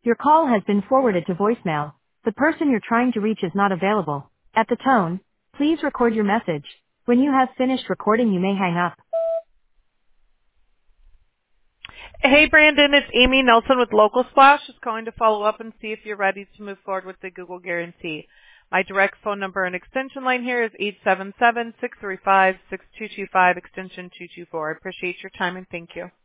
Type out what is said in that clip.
Your call has been forwarded to voicemail. The person you're trying to reach is not available. At the tone, please record your message. When you have finished recording, you may hang up. Hey, Brandon, it's Amy Nelson with Local Splash. Just calling to follow up and see if you're ready to move forward with the Google Guarantee. My direct phone number and extension line here is 877-635-6225, extension 224. I appreciate your time and thank you.